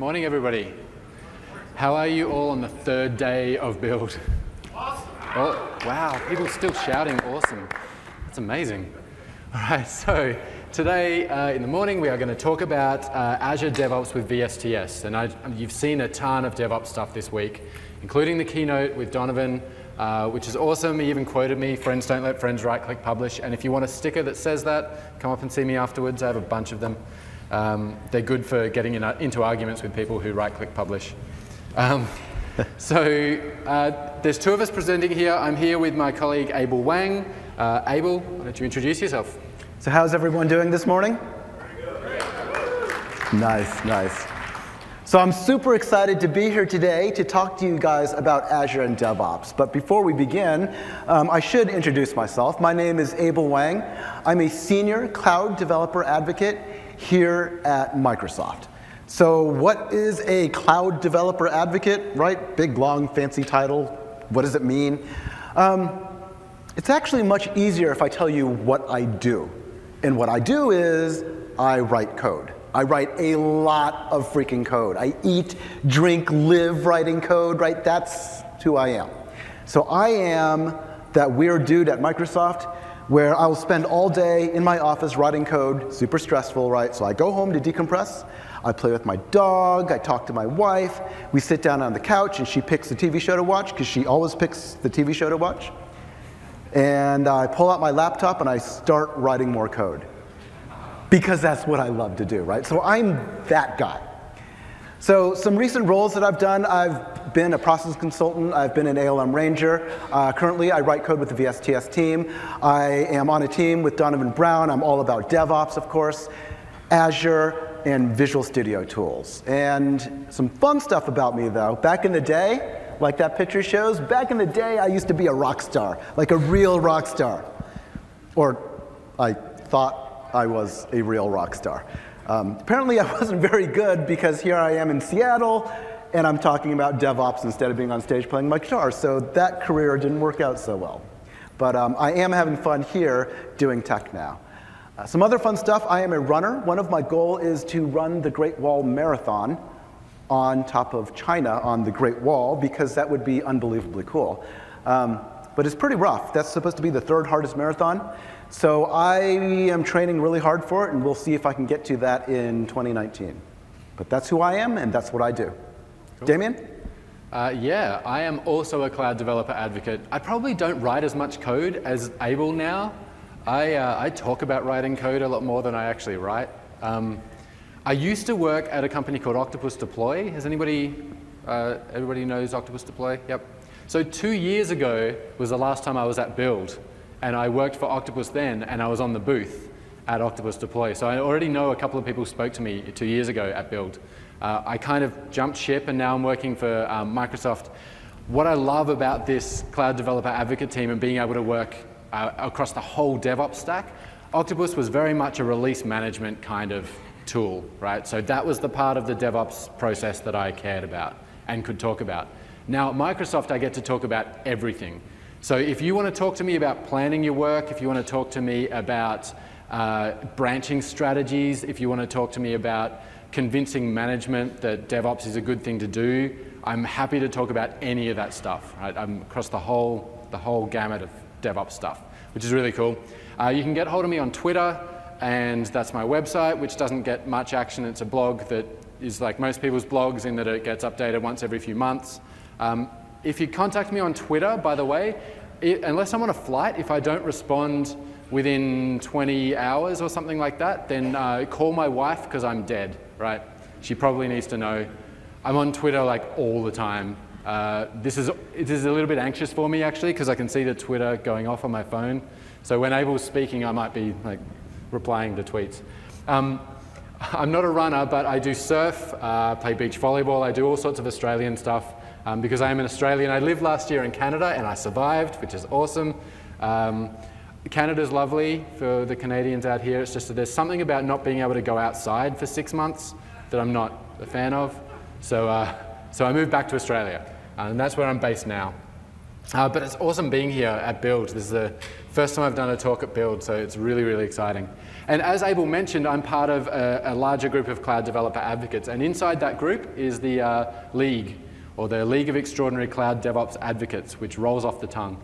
Morning, everybody. How are you all on the third day of build? Awesome. Oh, wow, people still shouting awesome. That's amazing. All right, so today in the morning we are going to talk about Azure DevOps with VSTS. And you've seen a ton of DevOps stuff this week, including the keynote with Donovan, which is awesome. He even quoted me, "Friends don't let friends right-click publish." And if you want a sticker that says that, come up and see me afterwards. I have a bunch of them. They're good for getting into arguments with people who right-click publish. There's two of us presenting here. I'm here with my colleague Abel Wang. Abel, why don't you introduce yourself? So how's everyone doing this morning? Nice, nice. So I'm super excited to be here today to talk to you guys about Azure and DevOps. But before we begin, I should introduce myself. My name is Abel Wang. I'm a senior cloud developer advocate here at Microsoft. So what is a cloud developer advocate, right? Big, long, fancy title. What does it mean? It's actually much easier if I tell you what I do. And what I do is I write code. I write a lot of freaking code. I eat, drink, live writing code, right? That's who I am. So I am that weird dude at Microsoft where I will spend all day in my office writing code, super stressful, right? So I go home to decompress. I play with my dog, I talk to my wife, we sit down on the couch and she picks the TV show to watch, because she always picks the TV show to watch. And I pull out my laptop and I start writing more code. Because that's what I love to do, right? So I'm that guy. So some recent roles that I've done, I've been a process consultant, I've been an ALM ranger. Currently, I write code with the VSTS team. I am on a team with Donovan Brown. I'm all about DevOps, of course, Azure, and Visual Studio tools. And some fun stuff about me, though. Back in the day, like that picture shows, back in the day, I used to be a rock star, like a real rock star. Or I thought I was a real rock star. Apparently, I wasn't very good because here I am in Seattle, and I'm talking about DevOps instead of being on stage playing my guitar. So that career didn't work out so well. But I am having fun here doing tech now. Some other fun stuff, I am a runner. One of my goals is to run the Great Wall Marathon on top of China on the Great Wall, because that would be unbelievably cool. But it's pretty rough. That's supposed to be the third hardest marathon. So I am training really hard for it, and we'll see if I can get to that in 2019. But that's who I am, and that's what I do. Cool. Damien? Yeah, I am also a cloud developer advocate. I probably don't write as much code as Abel now. I talk about writing code a lot more than I actually write. I used to work at a company called Octopus Deploy. Has everybody knows Octopus Deploy? Yep. So 2 years ago was the last time I was at Build. And I worked for Octopus then, and I was on the booth at Octopus Deploy. So I already know a couple of people spoke to me 2 years ago at Build. I kind of jumped ship, and now I'm working for Microsoft. What I love about this cloud developer advocate team and being able to work across the whole DevOps stack, Octopus was very much a release management kind of tool, right? So that was the part of the DevOps process that I cared about and could talk about. Now at Microsoft, I get to talk about everything. So if you want to talk to me about planning your work, if you want to talk to me about branching strategies, if you want to talk to me about convincing management that DevOps is a good thing to do, I'm happy to talk about any of that stuff. Right? I'm across the whole gamut of DevOps stuff, which is really cool. You can get hold of me on Twitter, and that's my website, which doesn't get much action. It's a blog that is like most people's blogs in that it gets updated once every few months. If you contact me on Twitter, by the way, unless I'm on a flight, if I don't respond within 20 hours or something like that, then call my wife, because I'm dead, right? She probably needs to know. I'm on Twitter like all the time. It is a little bit anxious for me, actually, because I can see the Twitter going off on my phone. So when Abel's speaking, I might be like replying to tweets. I'm not a runner, but I do surf, play beach volleyball. I do all sorts of Australian stuff. Because I am an Australian. I lived last year in Canada and I survived, which is awesome. Canada's lovely for the Canadians out here. It's just that there's something about not being able to go outside for 6 months that I'm not a fan of. So I moved back to Australia, and that's where I'm based now. But it's awesome being here at Build. This is the first time I've done a talk at Build, so it's really, really exciting. And as Abel mentioned, I'm part of a larger group of cloud developer advocates, and inside that group is the League, or the League of Extraordinary Cloud DevOps Advocates, which rolls off the tongue.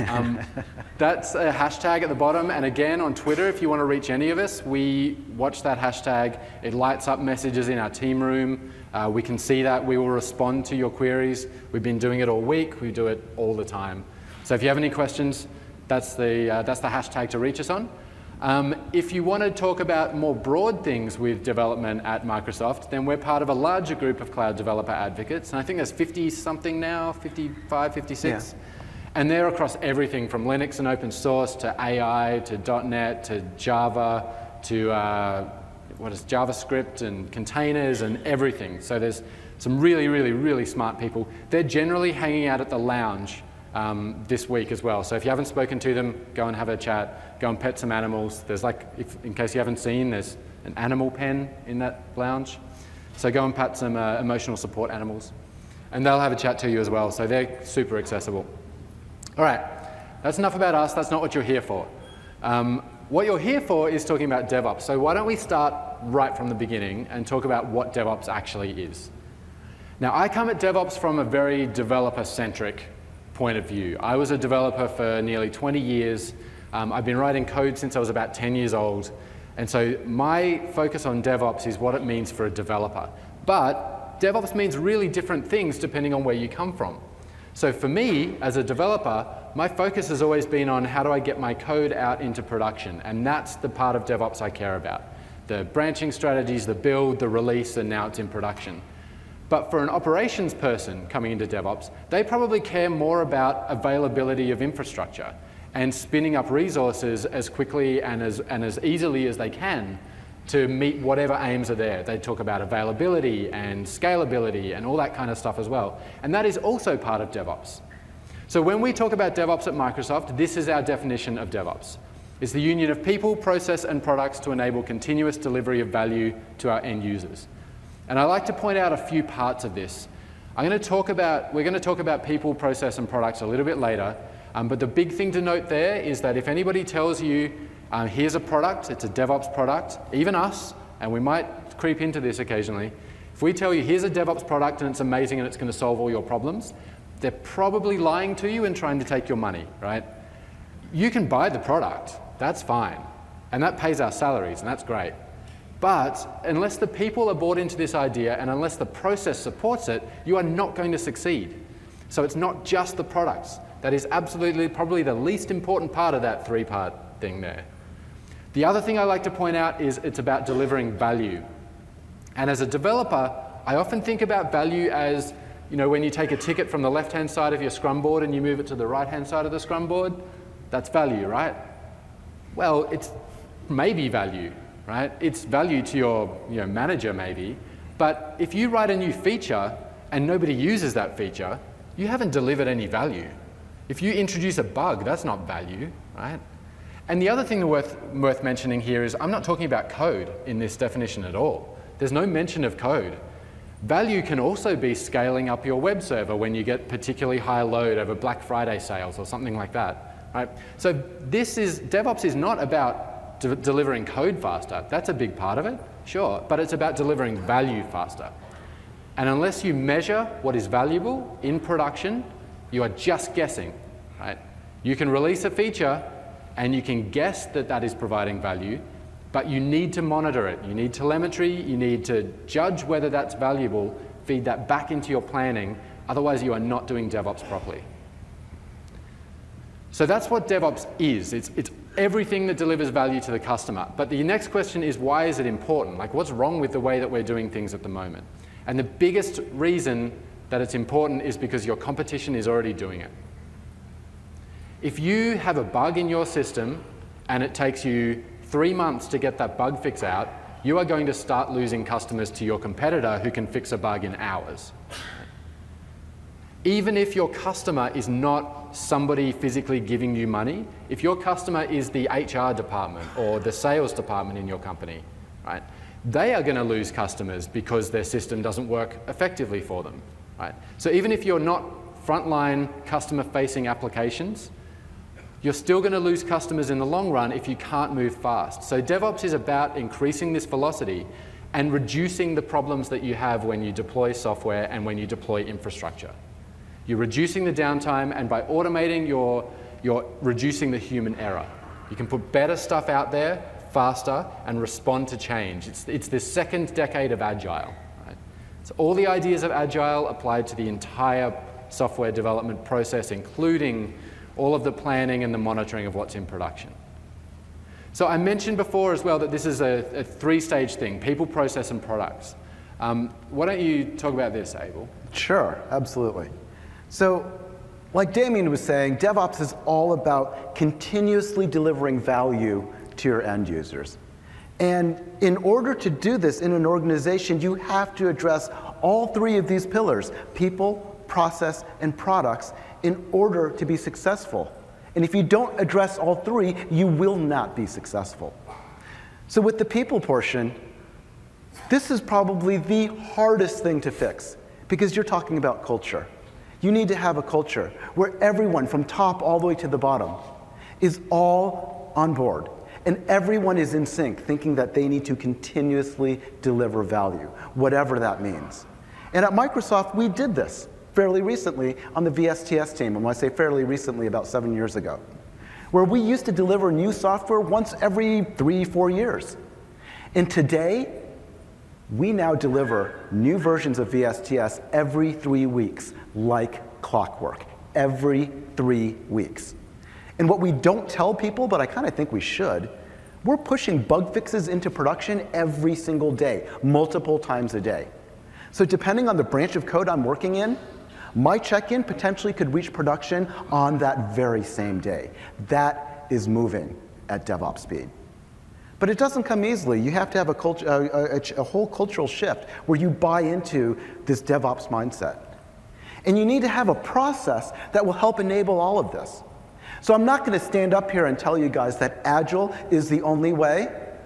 That's a hashtag at the bottom, and again on Twitter, if you want to reach any of us, we watch that hashtag. It lights up messages in our team room. We can see that. We will respond to your queries. We've been doing it all week. We do it all the time. So if you have any questions, that's the hashtag to reach us on. If you want to talk about more broad things with development at Microsoft, then we're part of a larger group of cloud developer advocates, and I think there's 50-something now, 55, 56. Yeah. And they're across everything from Linux and open source to AI to .NET to Java to JavaScript and containers and everything. So there's some really, really, really smart people. They're generally hanging out at the lounge this week as well. So if you haven't spoken to them, go and have a chat. Go and pet some animals. There's in case you haven't seen, there's an animal pen in that lounge. So go and pet some emotional support animals. And they'll have a chat to you as well. So they're super accessible. All right, that's enough about us. That's not what you're here for. What you're here for is talking about DevOps. So why don't we start right from the beginning and talk about what DevOps actually is. Now, I come at DevOps from a very developer-centric point of view. I was a developer for nearly 20 years. I've been writing code since I was about 10 years old. And so my focus on DevOps is what it means for a developer. But DevOps means really different things depending on where you come from. So for me, as a developer, my focus has always been on how do I get my code out into production, and that's the part of DevOps I care about. The branching strategies, the build, the release, and now it's in production. But for an operations person coming into DevOps, they probably care more about availability of infrastructure and spinning up resources as quickly and as easily as they can to meet whatever aims are there. They talk about availability and scalability and all that kind of stuff as well. And that is also part of DevOps. So when we talk about DevOps at Microsoft, this is our definition of DevOps. It's the union of people, process, and products to enable continuous delivery of value to our end users. And I like to point out a few parts of this. We're going to talk about people, process, and products a little bit later. But the big thing to note there is that if anybody tells you, here's a product, it's a DevOps product, even us, and we might creep into this occasionally, if we tell you here's a DevOps product and it's amazing and it's going to solve all your problems, they're probably lying to you and trying to take your money, right? You can buy the product, that's fine, and that pays our salaries, and that's great. But unless the people are bought into this idea and unless the process supports it, you are not going to succeed. So it's not just the products. That is absolutely probably the least important part of that three-part thing there. The other thing I like to point out is it's about delivering value. And as a developer, I often think about value as, when you take a ticket from the left-hand side of your Scrum board and you move it to the right-hand side of the Scrum board, that's value, right? Well, it's maybe value, right? It's value to your manager maybe, but if you write a new feature and nobody uses that feature, you haven't delivered any value. If you introduce a bug, that's not value, right? And the other thing worth mentioning here is I'm not talking about code in this definition at all. There's no mention of code. Value can also be scaling up your web server when you get particularly high load over Black Friday sales or something like that, right? So DevOps is not about delivering code faster. That's a big part of it, sure, but it's about delivering value faster. And unless you measure what is valuable in production, you are just guessing, right? You can release a feature and you can guess that that is providing value, but you need to monitor it. You need telemetry, you need to judge whether that's valuable, feed that back into your planning, otherwise you are not doing DevOps properly. So that's what DevOps is. It's everything that delivers value to the customer. But the next question is, why is it important? Like, what's wrong with the way that we're doing things at the moment? And the biggest reason that it's important is because your competition is already doing it. If you have a bug in your system and it takes you 3 months to get that bug fix out, you are going to start losing customers to your competitor who can fix a bug in hours. Even if your customer is not somebody physically giving you money, if your customer is the HR department or the sales department in your company, right, they are going to lose customers because their system doesn't work effectively for them. Right? So even if you're not frontline customer-facing applications, you're still going to lose customers in the long run if you can't move fast. So DevOps is about increasing this velocity and reducing the problems that you have when you deploy software and when you deploy infrastructure. You're reducing the downtime, and by automating, you're reducing the human error. You can put better stuff out there faster and respond to change. It's the second decade of Agile. Right? So all the ideas of Agile applied to the entire software development process, including all of the planning and the monitoring of what's in production. So I mentioned before as well that this is a three-stage thing: people, process, and products. Why don't you talk about this, Abel? Sure, absolutely. So, like Damien was saying, DevOps is all about continuously delivering value to your end users. And in order to do this in an organization, you have to address all three of these pillars: people, process, and products, in order to be successful. And if you don't address all three, you will not be successful. So with the people portion, this is probably the hardest thing to fix, because you're talking about culture. You need to have a culture where everyone from top all the way to the bottom is all on board, and everyone is in sync, thinking that they need to continuously deliver value, whatever that means. And at Microsoft, we did this fairly recently on the VSTS team, and when I say fairly recently, about 7 years ago, where we used to deliver new software once every 3-4 years. And today, we now deliver new versions of VSTS every 3 weeks, like clockwork, every 3 weeks. And what we don't tell people, but I kind of think we should, we're pushing bug fixes into production every single day, multiple times a day. So depending on the branch of code I'm working in, my check-in potentially could reach production on that very same day. That is moving at DevOps speed. But it doesn't come easily. You have to have a whole cultural shift where you buy into this DevOps mindset. And you need to have a process that will help enable all of this. So I'm not going to stand up here and tell you guys that Agile is the only way,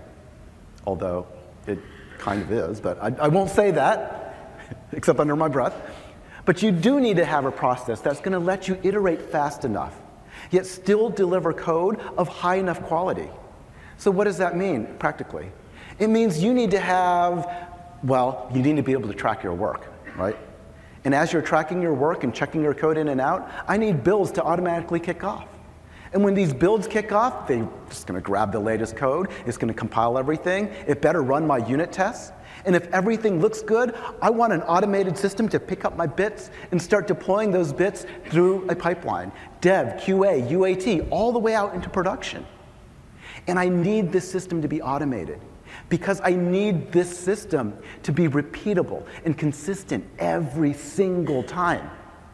although it kind of is, but I won't say that, except under my breath. But you do need to have a process that's going to let you iterate fast enough, yet still deliver code of high enough quality. So what does that mean practically? It means you need to have, well, you need to be able to track your work, right? And as you're tracking your work and checking your code in and out, I need builds to automatically kick off. And when these builds kick off, they're just going to grab the latest code. It's going to compile everything. It better run my unit tests. And if everything looks good, I want an automated system to pick up my bits and start deploying those bits through a pipeline. Dev, QA, UAT, all the way out into production. And I need this system to be automated, because I need this system to be repeatable and consistent every single time.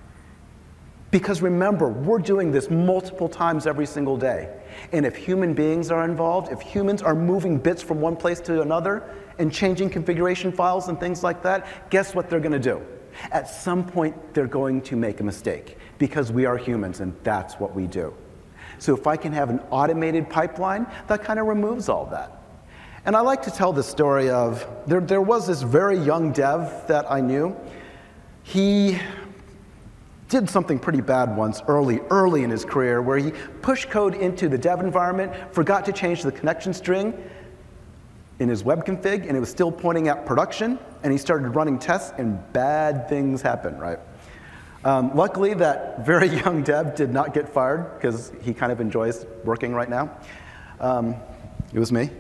Because remember, we're doing this multiple times every single day. And if human beings are involved, if humans are moving bits from one place to another and changing configuration files and things like that, guess what they're going to do? At some point, they're going to make a mistake, because we are humans and that's what we do. So if I can have an automated pipeline, that kind of removes all that. And I like to tell the story of, there was this very young dev that I knew. He did something pretty bad once early in his career, where he pushed code into the dev environment, forgot to change the connection string in his web config, and it was still pointing at production, and he started running tests, and bad things happened, right? Luckily, that very young dev did not get fired, because he kind of enjoys working right now. It was me.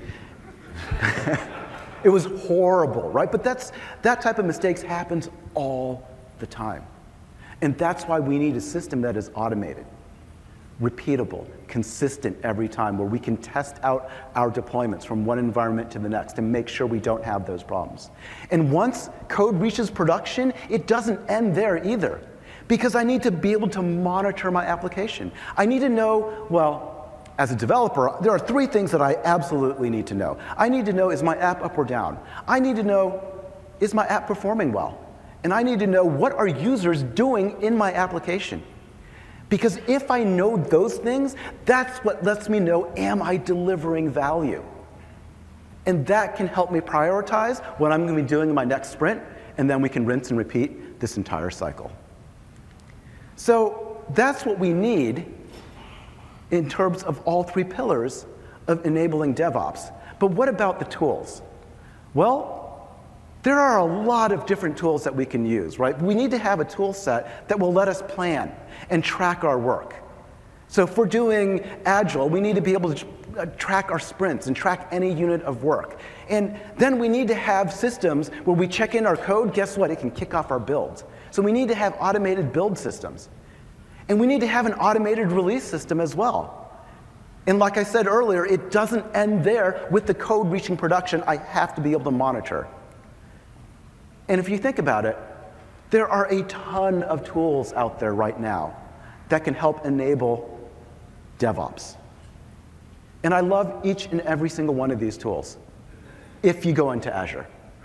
It was horrible, right? But that type of mistakes happens all the time. And that's why we need a system that is automated, repeatable, consistent every time, where we can test out our deployments from one environment to the next and make sure we don't have those problems. And once code reaches production, it doesn't end there either, because I need to be able to monitor my application. I need to know, well, as a developer, there are 3 things that I absolutely need to know. I need to know, is my app up or down? I need to know, is my app performing well? And I need to know, what are users doing in my application? Because if I know those things, that's what lets me know, am I delivering value? And that can help me prioritize what I'm going to be doing in my next sprint, and then we can rinse and repeat this entire cycle. So that's what we need in terms of all three pillars of enabling DevOps. But what about the tools? Well, there are a lot of different tools that we can use, right? We need to have a tool set that will let us plan and track our work. So if we're doing Agile, we need to be able to track our sprints and track any unit of work. And then we need to have systems where we check in our code, guess what? It can kick off our builds. So we need to have automated build systems. And we need to have an automated release system as well. And like I said earlier, it doesn't end there. With the code reaching production, I have to be able to monitor. And if you think about it, there are a ton of tools out there right now that can help enable DevOps. And I love each and every single one of these tools, if you go into Azure.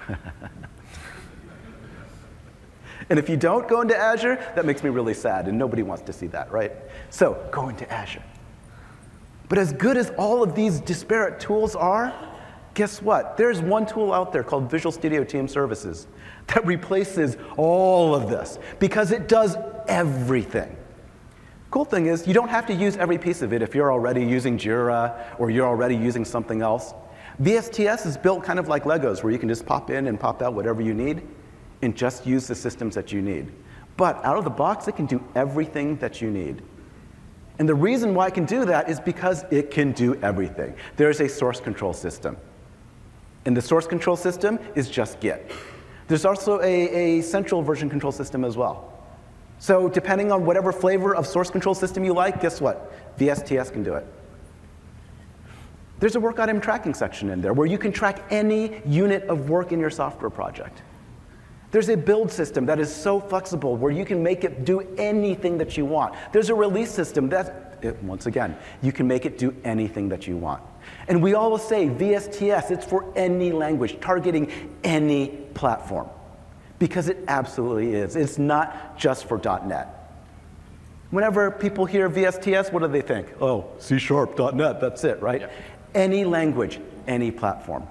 And if you don't go into Azure, that makes me really sad, and nobody wants to see that, right? So go into Azure. But as good as all of these disparate tools are, guess what? There's one tool out there called Visual Studio Team Services that replaces all of this because it does everything. Cool thing is, you don't have to use every piece of it if you're already using Jira or you're already using something else. VSTS is built kind of like Legos, where you can just pop in and pop out whatever you need and just use the systems that you need. But out of the box, it can do everything that you need. And the reason why it can do that is because it can do everything. There's a source control system. And the source control system is just Git. There's also a central version control system as well. So depending on whatever flavor of source control system you like, guess what? VSTS can do it. There's a work item tracking section in there where you can track any unit of work in your software project. There's a build system that is so flexible where you can make it do anything that you want. There's a release system that, once again, you can make it do anything that you want. And we always say VSTS, it's for any language, targeting any platform. Because it absolutely is. It's not just for .NET. Whenever people hear VSTS, what do they think? Oh, C#, .NET, that's it, right? Yep. Any language, any platform.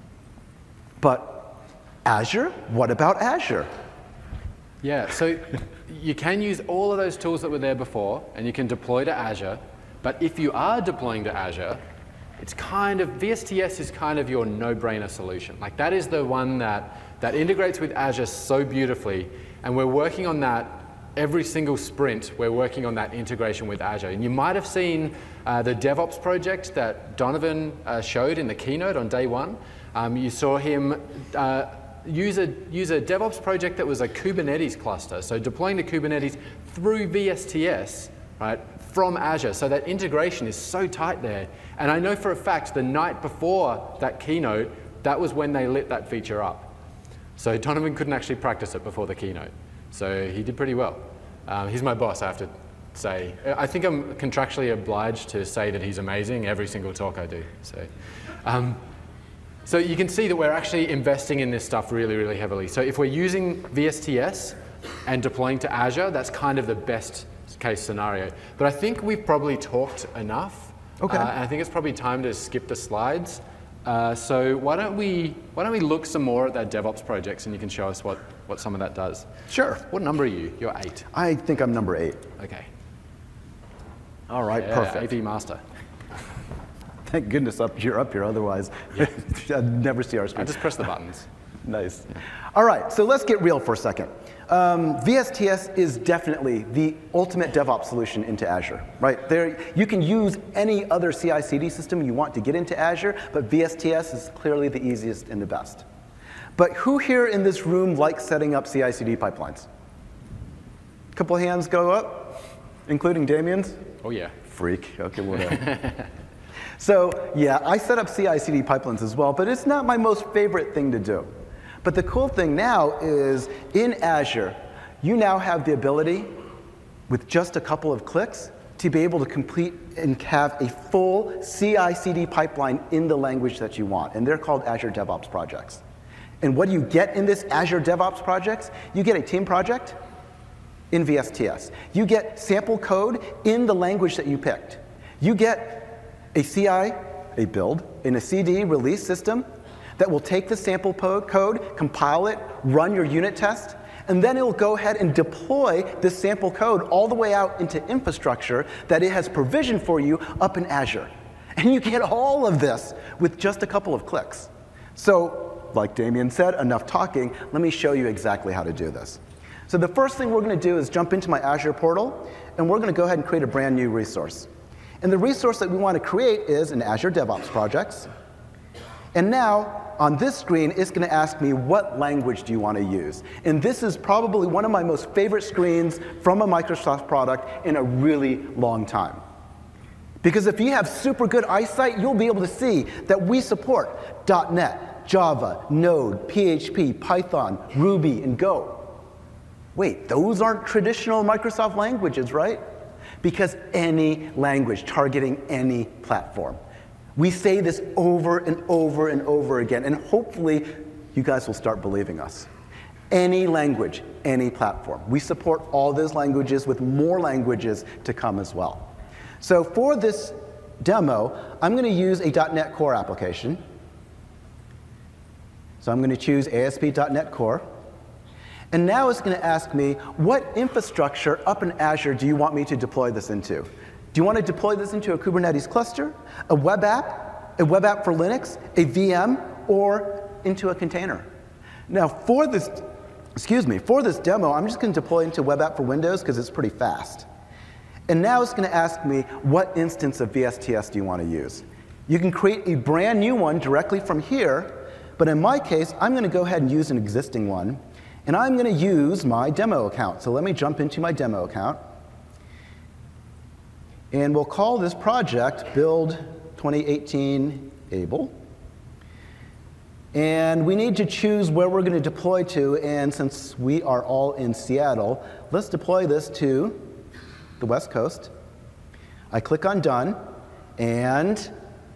But Azure? What about Azure? Yeah, so you can use all of those tools that were there before, and you can deploy to Azure. But if you are deploying to Azure, it's kind of, VSTS is kind of your no-brainer solution. Like that is the one that integrates with Azure so beautifully, and we're working on that every single sprint. We're working on that integration with Azure. And you might have seen the DevOps project that Donovan showed in the keynote on day one. You saw him use a DevOps project that was a Kubernetes cluster, so deploying to Kubernetes through VSTS, right, from Azure. So that integration is so tight there. And I know for a fact the night before that keynote, that was when they lit that feature up. So Donovan couldn't actually practice it before the keynote. So he did pretty well. He's my boss, I have to say. I think I'm contractually obliged to say that he's amazing every single talk I do. So you can see that we're actually investing in this stuff really, really heavily. So if we're using VSTS and deploying to Azure, that's kind of the best case scenario. But I think we've probably talked enough. Okay. And I think it's probably time to skip the slides. So why don't we look some more at that DevOps projects, and you can show us what some of that does. Sure. What number are you? You're 8. I think I'm number 8. Okay. All right, yeah, perfect. AV master. Thank goodness you're up here, otherwise I'd never see our screen. I just press the buttons. Nice. Yeah. All right, so let's get real for a second. VSTS is definitely the ultimate DevOps solution into Azure, right? There, you can use any other CI/CD system you want to get into Azure, but VSTS is clearly the easiest and the best. But who here in this room likes setting up CI/CD pipelines? A couple hands go up, including Damien's. Oh yeah. Freak. Okay, whatever. So yeah, I set up CI/CD pipelines as well, but it's not my most favorite thing to do. But the cool thing now is in Azure, you now have the ability, with just a couple of clicks, to be able to complete and have a full CI/CD pipeline in the language that you want. And they're called Azure DevOps projects. And what do you get in this Azure DevOps projects? You get a team project in VSTS. You get sample code in the language that you picked. You get a CI, a build, and a CD release system that will take the sample code, compile it, run your unit test, And then it will go ahead and deploy this sample code all the way out into infrastructure that it has provisioned for you up in Azure. And you get all of this with just a couple of clicks. So, like Damien said, enough talking. Let me show you exactly how to do this. So the first thing we're going to do is jump into my Azure portal, and we're going to go ahead and create a brand new resource. And the resource that we want to create is an Azure DevOps Projects. And now, on this screen, it's going to ask me, what language do you want to use? And this is probably one of my most favorite screens from a Microsoft product in a really long time. Because if you have super good eyesight, you'll be able to see that we support .NET, Java, Node, PHP, Python, Ruby, and Go. Wait, those aren't traditional Microsoft languages, right? Because any language targeting any platform. We say this over and over and over again, and hopefully you guys will start believing us. Any language, any platform. We support all those languages with more languages to come as well. So for this demo, I'm going to use a .NET Core application. So I'm going to choose ASP.NET Core. And now it's going to ask me, what infrastructure up in Azure do you want me to deploy this into? Do you want to deploy this into a Kubernetes cluster, a web app for Linux, a VM, or into a container? Now, for this demo, I'm just going to deploy into web app for Windows because it's pretty fast. And now it's going to ask me, what instance of VSTS do you want to use? You can create a brand new one directly from here, but in my case, I'm going to go ahead and use an existing one, and I'm going to use my demo account. So let me jump into my demo account. And we'll call this project Build 2018 Able. And we need to choose where we're going to deploy to, and since we are all in Seattle, let's deploy this to the West Coast. I click on Done, and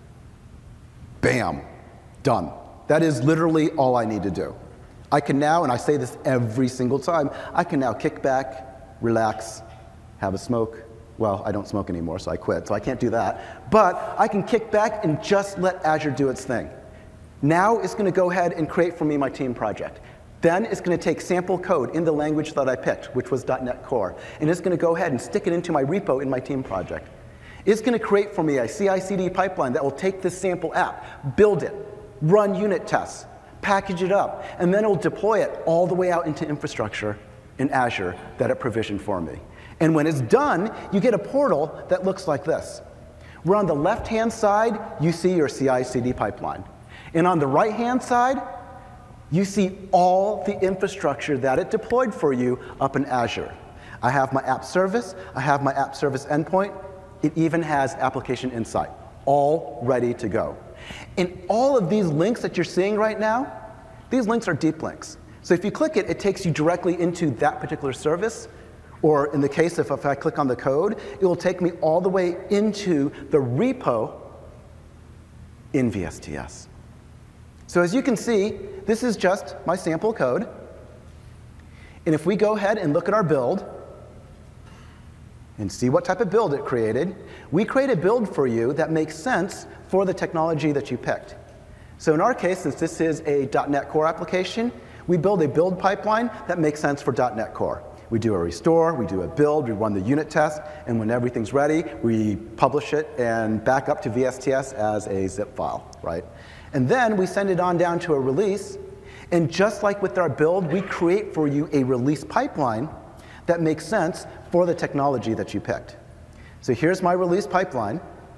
bam, done. That is literally all I need to do. I can now, and I say this every single time, I can now kick back, relax, have a smoke. Well, I don't smoke anymore, so I quit, so I can't do that. But I can kick back and just let Azure do its thing. Now it's going to go ahead and create for me my team project. Then it's going to take sample code in the language that I picked, which was .NET Core, and it's going to go ahead and stick it into my repo in my team project. It's going to create for me a CI/CD pipeline that will take this sample app, build it, run unit tests, package it up, and then it'll deploy it all the way out into infrastructure in Azure that it provisioned for me. And when it's done, you get a portal that looks like this. Where on the left-hand side, you see your CI/CD pipeline. And on the right-hand side, you see all the infrastructure that it deployed for you up in Azure. I have my app service. I have my app service endpoint. It even has Application Insight, all ready to go. And all of these links that you're seeing right now, these links are deep links. So if you click it, it takes you directly into that particular service. Or in the case if I click on the code, it will take me all the way into the repo in VSTS. So as you can see, this is just my sample code. And if we go ahead and look at our build and see what type of build it created, we create a build for you that makes sense for the technology that you picked. So in our case, since this is a .NET Core application, we build a build pipeline that makes sense for .NET Core. We do a restore, we do a build, we run the unit test, and when everything's ready, we publish it and back up to VSTS as a zip file, right? And then we send it on down to a release, and just like with our build, we create for you a release pipeline that makes sense for the technology that you picked. So here's my release pipeline,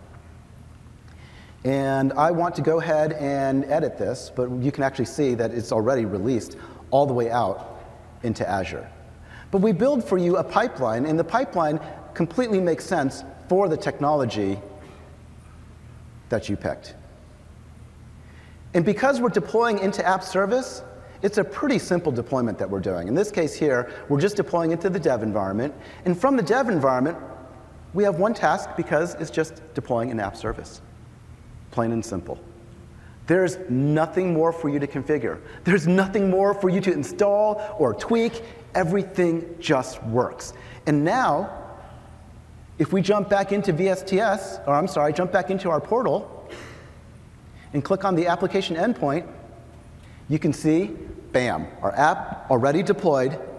and I want to go ahead and edit this, but you can actually see that it's already released all the way out into Azure. But we build for you a pipeline, and the pipeline completely makes sense for the technology that you picked. And because we're deploying into app service, it's a pretty simple deployment that we're doing. In this case here, we're just deploying into the dev environment. And from the dev environment, we have one task because it's just deploying an app service. Plain and simple. There's nothing more for you to configure. There's nothing more for you to install or tweak. Everything just works. And now, if we jump back into VSTS, or I'm sorry, jump back into our portal, and click on the application endpoint, you can see, bam, our app already deployed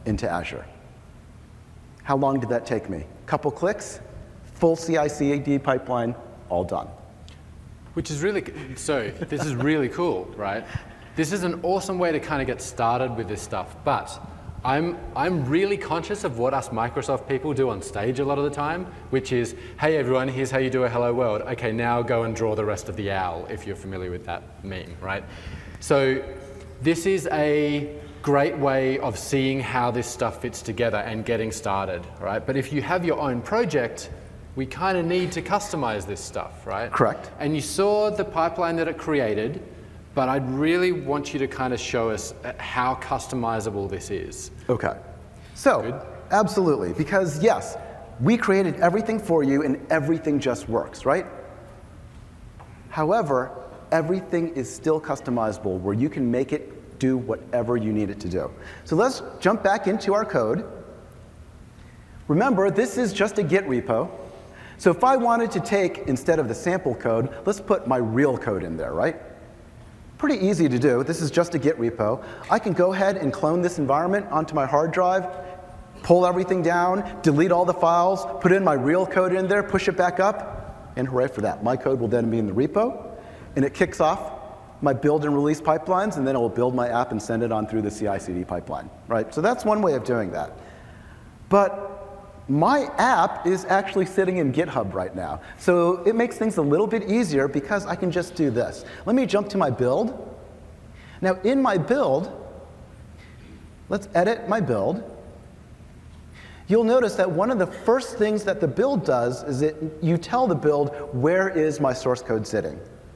into Azure. How long did that take me? Couple clicks, full CI/CD pipeline, all done. Which is really, so this is really cool, right? This is an awesome way to kind of get started with this stuff, but I'm really conscious of what us Microsoft people do on stage a lot of the time, which is, hey everyone, here's how you do a hello world. Okay, now go and draw the rest of the owl, if you're familiar with that meme, right? So this is a great way of seeing how this stuff fits together and getting started, right? But if you have your own project, we kind of need to customize this stuff, right? Correct. And you saw the pipeline that it created, but I'd really want you to kind of show us how customizable this is. Okay. So, Good. Absolutely, because yes, we created everything for you and everything just works, right? However, everything is still customizable where you can make it do whatever you need it to do. So let's jump back into our code. Remember, this is just a Git repo. So if I wanted to take, instead of the sample code, let's put my real code in there, right? Pretty easy to do. This is just a Git repo. I can go ahead and clone this environment onto my hard drive, pull everything down, delete all the files, put in my real code in there, push it back up, and hooray for that. My code will then be in the repo, and it kicks off my build and release pipelines, and then it will build my app and send it on through the CI/CD pipeline, right? So that's one way of doing that. But my app is actually sitting in GitHub right now. So it makes things a little bit easier because I can just do this. Let me jump to my build. Now in my build, let's edit my build. You'll notice that one of the first things that the build does is you tell the build, where is my source code sitting?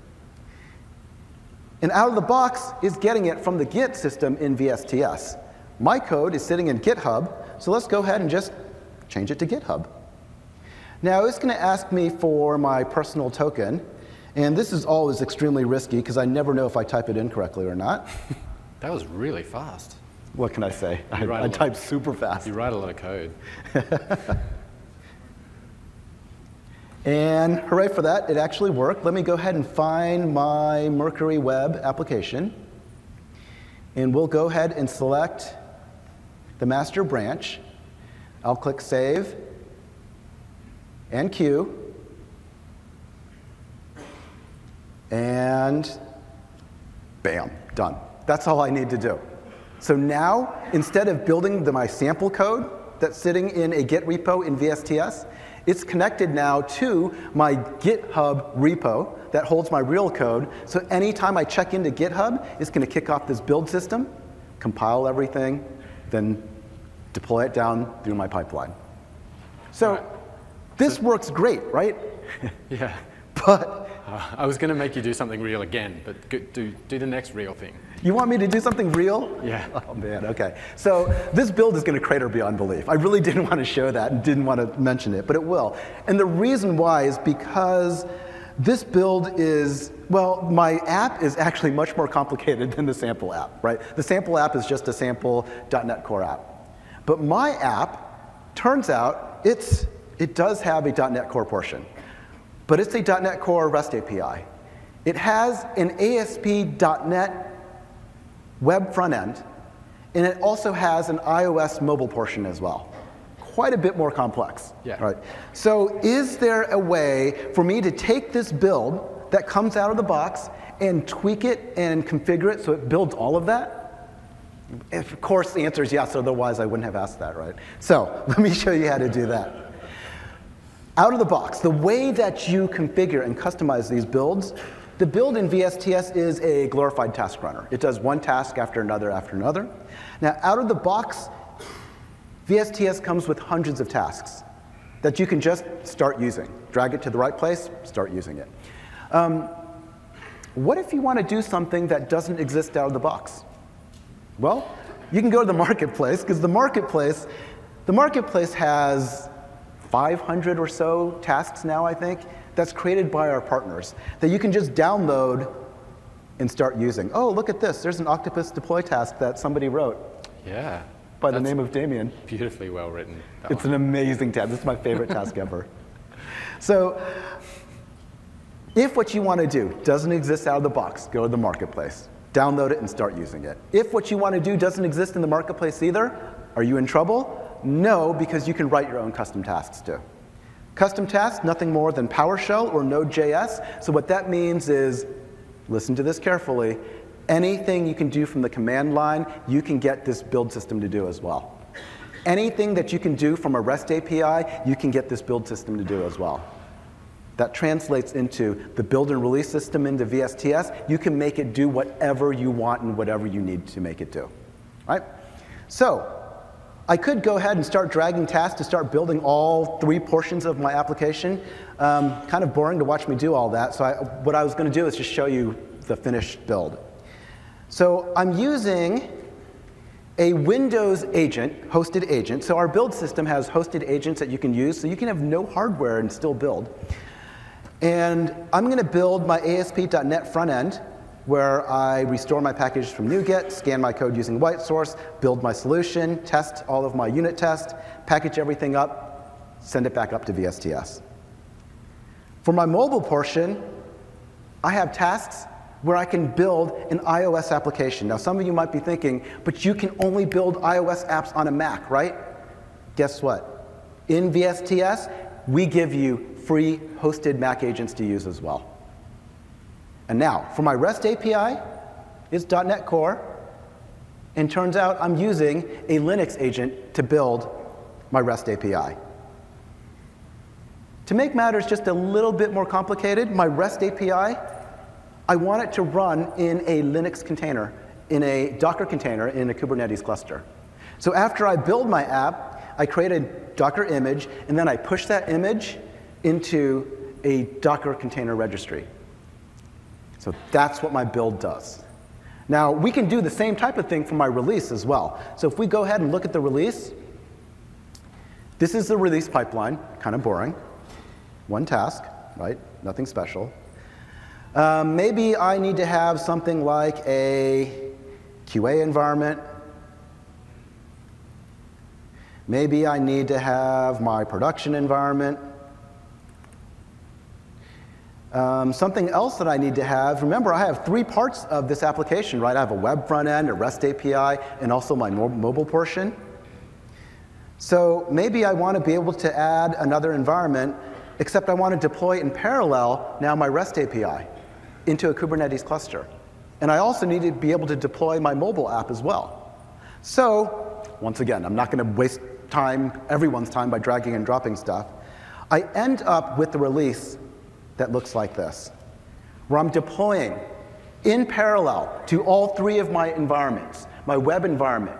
And out of the box is getting it from the Git system in VSTS. My code is sitting in GitHub, so let's go ahead and just change it to GitHub. Now it's going to ask me for my personal token, and this is always extremely risky because I never know if I type it in correctly or not. That was really fast. What can I say? I type super fast. You write a lot of code. And hooray for that, it actually worked. Let me go ahead and find my Mercury Web application. And we'll go ahead and select the master branch. I'll click Save and Queue. And bam, done. That's all I need to do. So now, instead of building my sample code that's sitting in a Git repo in VSTS, it's connected now to my GitHub repo that holds my real code. So anytime I check into GitHub, it's going to kick off this build system, compile everything, then deploy it down through my pipeline. So this works great, right? Yeah. But I was going to make you do something real again, but do the next real thing. you want me to do something real? Yeah. Oh, man, OK. So this build is going to crater beyond belief. I really didn't want to show that and didn't want to mention it, but it will. And the reason why is because this build is, well, my app is actually much more complicated than the sample app, right? The sample app is just a sample .NET Core app. But my app, turns out, it does have a .NET Core portion. But it's a .NET Core REST API. It has an ASP.NET web front end, and it also has an iOS mobile portion as well. Quite a bit more complex. Yeah. Right. So is there a way for me to take this build that comes out of the box and tweak it and configure it so it builds all of that? If, of course, the answer is yes, otherwise I wouldn't have asked that, right? So let me show you how to do that. Out of the box, the way that you configure and customize these builds, the build in VSTS is a glorified task runner. It does one task after another after another. Now, out of the box, VSTS comes with hundreds of tasks that you can just start using. Drag it to the right place, start using it. What if you want to do something that doesn't exist out of the box? Well, you can go to the marketplace, because the marketplace has 500 or so tasks now, I think, that's created by our partners that you can just download and start using. Oh, look at this. There's an Octopus deploy task that somebody wrote. Yeah. By the name of Damien. Beautifully well written. It's an amazing task. This is my favorite task ever. So if what you want to do doesn't exist out of the box, go to the marketplace. Download it and start using it. If what you want to do doesn't exist in the marketplace either, Are you in trouble? No, because you can write your own custom tasks too. Custom tasks, nothing more than PowerShell or Node.js. So what that means is, listen to this carefully, anything you can do from the command line, you can get this build system to do as well. Anything that you can do from a REST API, you can get this build system to do as well. That translates into the build and release system into VSTS. You can make it do whatever you want and whatever you need to make it do. Right? So I could go ahead and start dragging tasks to start building all 3 portions of my application. Kind of boring to watch me do all that. So what I was going to do is just show you the finished build. So I'm using a Windows agent, hosted agent. So our build system has hosted agents that you can use, so you can have no hardware and still build. And I'm going to build my ASP.NET front end, where I restore my packages from NuGet, scan my code using white source, build my solution, test all of my unit tests, package everything up, send it back up to VSTS. For my mobile portion, I have tasks where I can build an iOS application. Now, some of you might be thinking, but you can only build iOS apps on a Mac, right? Guess what? In VSTS, we give you free hosted Mac agents to use as well. And now, for my REST API, it's .NET Core, and turns out I'm using a Linux agent to build my REST API. To make matters just a little bit more complicated, my REST API, I want it to run in a Linux container, in a Docker container, in a Kubernetes cluster. So after I build my app, I create a Docker image, and then I push that image into a Docker container registry. So that's what my build does. Now, we can do the same type of thing for my release as well. So if we go ahead and look at the release, this is the release pipeline, kind of boring. 1 task, right? Nothing special. Maybe I need to have something like a QA environment. Maybe I need to have my production environment. Something else that I need to have, remember I have 3 parts of this application, right? I have a web front end, a REST API, and also my mobile portion. So maybe I want to be able to add another environment, except I want to deploy in parallel now my REST API into a Kubernetes cluster. And I also need to be able to deploy my mobile app as well. So once again, I'm not going to waste time, everyone's time, by dragging and dropping stuff. I end up with the release that looks like this, where I'm deploying in parallel to all 3 of my environments, my web environment,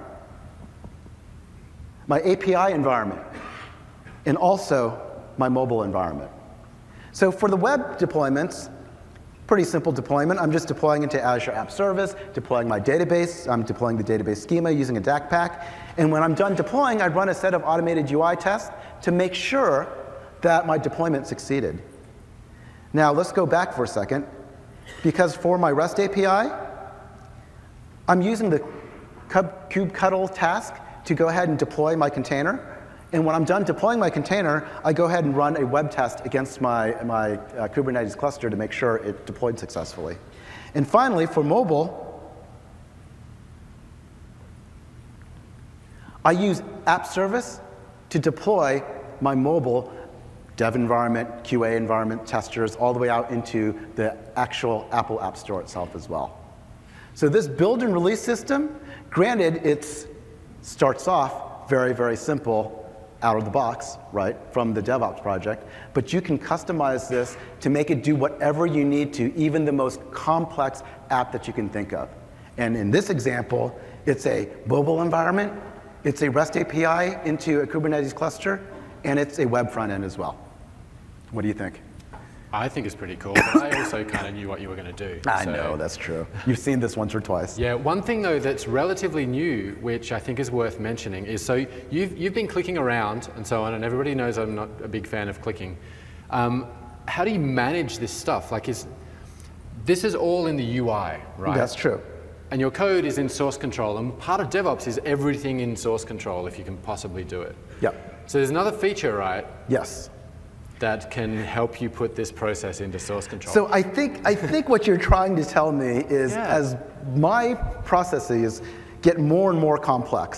my API environment, and also my mobile environment. So for the web deployments, pretty simple deployment. I'm just deploying into Azure App Service, deploying my database. I'm deploying the database schema using a DAC pack. And when I'm done deploying, I run a set of automated UI tests to make sure that my deployment succeeded. Now, let's go back for a second, because for my REST API, I'm using the kubectl task to go ahead and deploy my container. And when I'm done deploying my container, I go ahead and run a web test against my Kubernetes cluster to make sure it deployed successfully. And finally, for mobile, I use App Service to deploy my mobile dev environment, QA environment, testers, all the way out into the actual Apple App Store itself as well. So this build and release system, granted, it starts off very, very simple, out of the box, right, from the DevOps project, but you can customize this to make it do whatever you need to, even the most complex app that you can think of. And in this example, it's a mobile environment, it's a REST API into a Kubernetes cluster, and it's a web front end as well. What do you think? I think it's pretty cool, but I also kind of knew what you were going to do. I know, that's true. You've seen this once or twice. Yeah, one thing though that's relatively new, which I think is worth mentioning, is so you've been clicking around and so on, and everybody knows I'm not a big fan of clicking. How do you manage this stuff? Like, this is all in the UI, right? That's true. And your code is in source control, and part of DevOps is everything in source control if you can possibly do it. Yep. So there's another feature, right? Yes. That can help you put this process into source control. So I think what you're trying to tell me is, as my processes get more and more complex,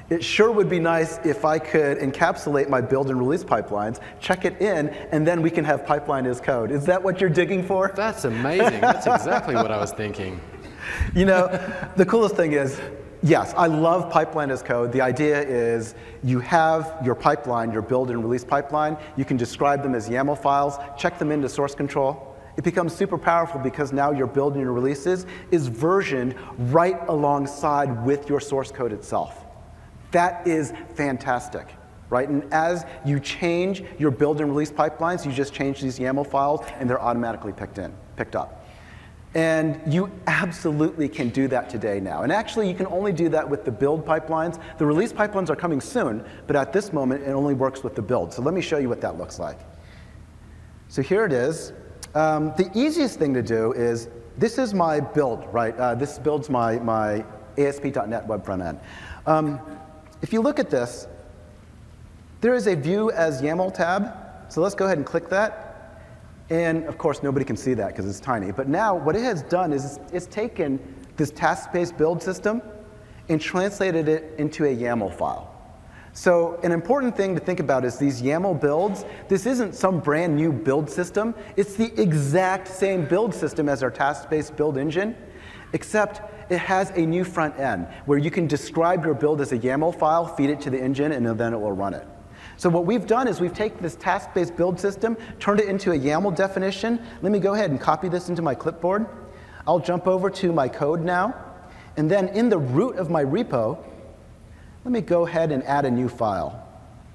It sure would be nice if I could encapsulate my build and release pipelines, check it in, and then we can have pipeline as code. Is that what you're digging for? That's amazing. That's exactly what I was thinking. You know, the coolest thing is, yes, I love pipeline as code. The idea is you have your pipeline, your build and release pipeline. You can describe them as YAML files, check them into source control. It becomes super powerful because now your build and your releases is versioned right alongside with your source code itself. That is fantastic, right? And as you change your build and release pipelines, you just change these YAML files and they're automatically picked up. And you absolutely can do that today now. And actually, you can only do that with the build pipelines. The release pipelines are coming soon, but at this moment, it only works with the build. So let me show you what that looks like. So here it is. The easiest thing to do is, this is my build, right? This builds my ASP.NET Web front end. If you look at this, there is a View as YAML tab. So let's go ahead and click that. And of course, nobody can see that because it's tiny. But now what it has done is it's taken this task-based build system and translated it into a YAML file. So an important thing to think about is these YAML builds. This isn't some brand new build system. It's the exact same build system as our task-based build engine, except it has a new front end where you can describe your build as a YAML file, feed it to the engine, and then it will run it. So what we've done is we've taken this task-based build system, turned it into a YAML definition. Let me go ahead and copy this into my clipboard. I'll jump over to my code now. And then in the root of my repo, let me go ahead and add a new file.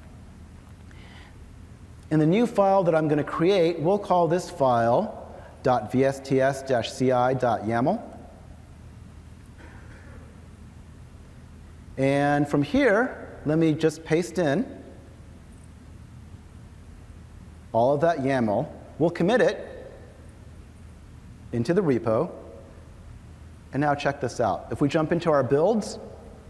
And the new file that I'm going to create, we'll call this file .vsts-ci.yaml. And from here, let me just paste in all of that YAML. We'll commit it into the repo. And now check this out. If we jump into our builds,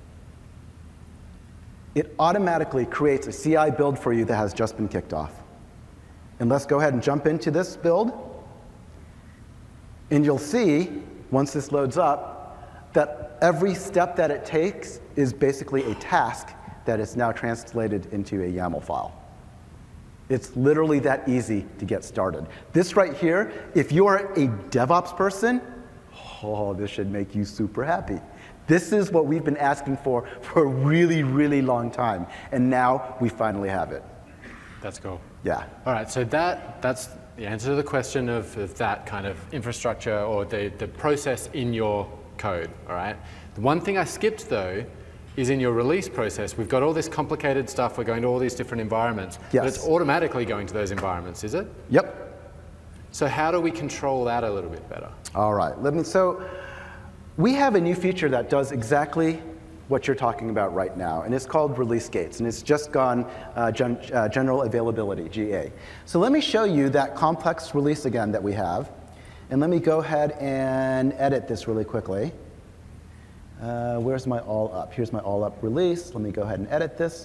it automatically creates a CI build for you that has just been kicked off. And let's go ahead and jump into this build. And you'll see, once this loads up, that every step that it takes is basically a task that is now translated into a YAML file. It's literally that easy to get started. This right here, if you are a DevOps person, oh, this should make you super happy. This is what we've been asking for a really, really long time. And now we finally have it. That's cool. Yeah. All right, so that's the answer to the question of that kind of infrastructure or the process in your code, all right? The one thing I skipped, though, is in your release process. We've got all this complicated stuff. We're going to all these different environments. Yes. But it's automatically going to those environments, is it? Yep. So how do we control that a little bit better? All right. So we have a new feature that does exactly what you're talking about right now, and it's called Release Gates, and it's just gone general availability, GA. So let me show you that complex release again that we have, and let me go ahead and edit this really quickly. Where's my all up? Here's my all up release. Let me go ahead and edit this.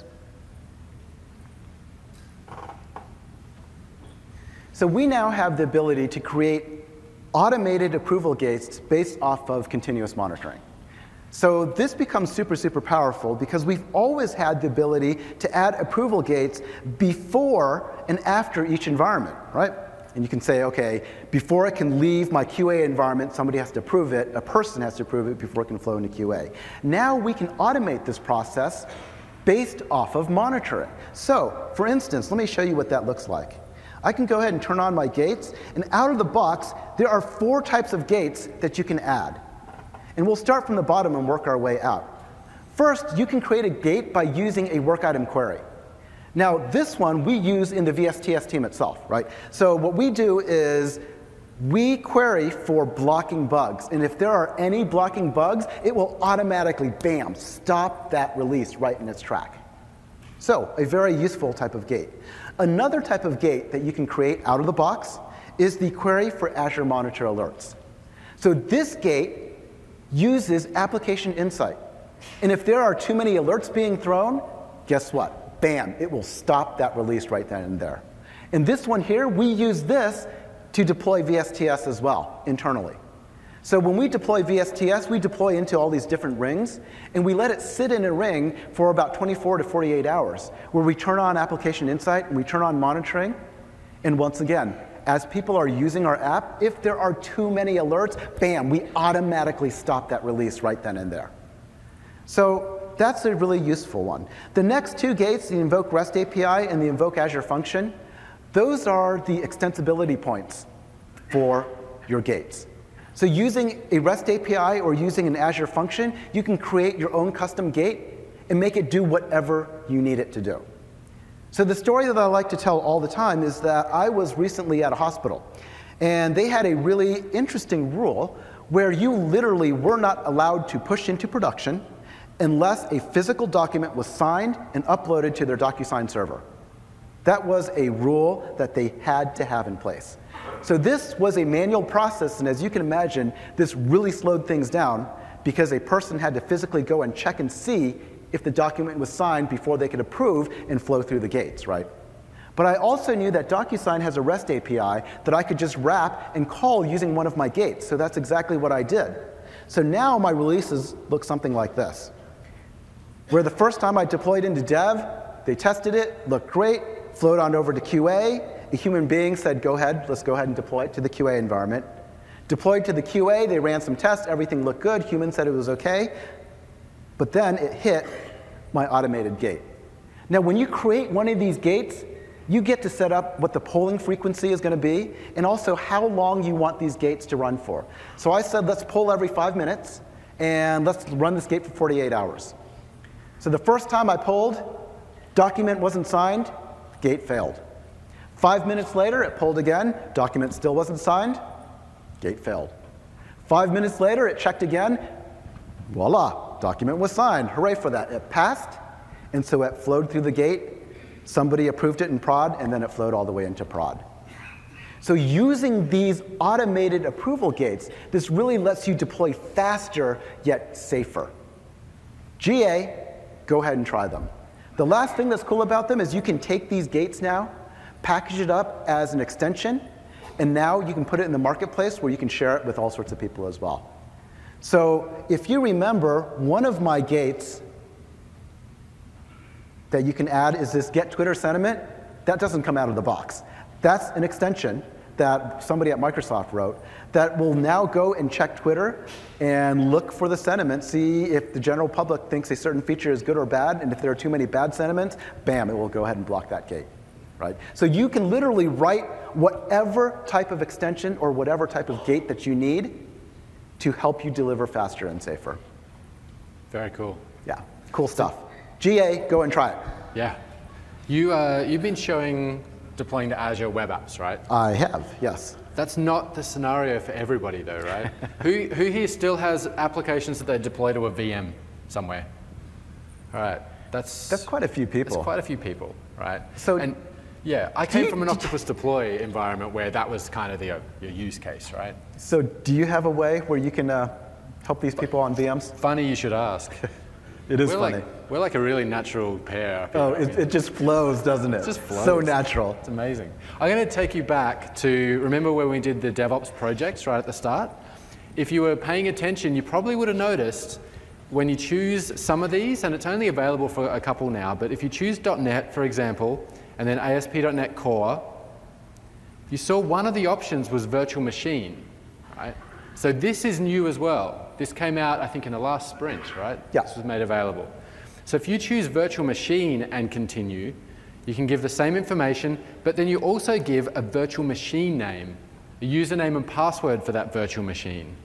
So we now have the ability to create automated approval gates based off of continuous monitoring. So this becomes super, super powerful because we've always had the ability to add approval gates before and after each environment, right? And you can say, OK, before it can leave my QA environment, somebody has to approve it. A person has to approve it before it can flow into QA. Now we can automate this process based off of monitoring. So for instance, let me show you what that looks like. I can go ahead and turn on my gates. And out of the box, there are 4 types of gates that you can add. And we'll start from the bottom and work our way out. First, you can create a gate by using a work item query. Now, this one we use in the VSTS team itself, right? So what we do is we query for blocking bugs. And if there are any blocking bugs, it will automatically, bam, stop that release right in its track. So a very useful type of gate. Another type of gate that you can create out of the box is the query for Azure Monitor Alerts. So this gate uses application insight. And if there are too many alerts being thrown, guess what? Bam, it will stop that release right then and there. And this one here, we use this to deploy VSTS as well, internally. So when we deploy VSTS, we deploy into all these different rings, and we let it sit in a ring for about 24 to 48 hours, where we turn on Application Insight and we turn on monitoring. And once again, as people are using our app, if there are too many alerts, bam, we automatically stop that release right then and there. So that's a really useful one. The next two gates, the Invoke REST API and the Invoke Azure Function, those are the extensibility points for your gates. So using a REST API or using an Azure function, you can create your own custom gate and make it do whatever you need it to do. So the story that I like to tell all the time is that I was recently at a hospital, and they had a really interesting rule where you literally were not allowed to push into production unless a physical document was signed and uploaded to their DocuSign server. That was a rule that they had to have in place. So this was a manual process, and as you can imagine, this really slowed things down because a person had to physically go and check and see if the document was signed before they could approve and flow through the gates, right? But I also knew that DocuSign has a REST API that I could just wrap and call using one of my gates, so that's exactly what I did. So now my releases look something like this, where the first time I deployed into dev, they tested it, looked great, flowed on over to QA. A human being said, go ahead, let's go ahead and deploy it to the QA environment. Deployed to the QA, they ran some tests, everything looked good, human said it was okay, but then it hit my automated gate. Now when you create one of these gates, you get to set up what the polling frequency is going to be and also how long you want these gates to run for. So I said, let's poll every 5 minutes and let's run this gate for 48 hours. So the first time I polled, document wasn't signed, gate failed. 5 minutes later, it polled again, document still wasn't signed, gate failed. 5 minutes later, it checked again, voila, document was signed, hooray for that. It passed, and so it flowed through the gate, somebody approved it in prod, and then it flowed all the way into prod. So using these automated approval gates, this really lets you deploy faster, yet safer. GA, go ahead and try them. The last thing that's cool about them is you can take these gates now, package it up as an extension, and now you can put it in the marketplace where you can share it with all sorts of people as well. So if you remember, one of my gates that you can add is this get Twitter sentiment. That doesn't come out of the box. That's an extension that somebody at Microsoft wrote that will now go and check Twitter and look for the sentiment, see if the general public thinks a certain feature is good or bad, and if there are too many bad sentiments, bam, it will go ahead and block that gate. Right? So you can literally write whatever type of extension or whatever type of gate that you need to help you deliver faster and safer. Very cool. Yeah, cool stuff. GA, go and try it. Yeah. You've been showing deploying to Azure web apps, right? I have, yes. That's not the scenario for everybody though, right? Who here still has applications that they deploy to a VM somewhere? All right, that's quite a few people. That's quite a few people, right? So, and yeah, I came from an Octopus Deploy environment where that was kind of your use case, right? So do you have a way where you can help these people on VMs? Funny you should ask. It is funny. We're like a really natural pair. Oh, it just flows, doesn't it? It just flows. So natural. It's amazing. I'm going to take you back to, remember where we did the DevOps projects right at the start? If you were paying attention, you probably would have noticed when you choose some of these, and it's only available for a couple now, but if you choose .NET, for example, and then ASP.NET Core, you saw one of the options was virtual machine, right? So this is new as well. This came out, I think, in the last sprint, right? Yeah. This was made available. So if you choose virtual machine and continue, you can give the same information, but then you also give a virtual machine name, a username and password for that virtual machine.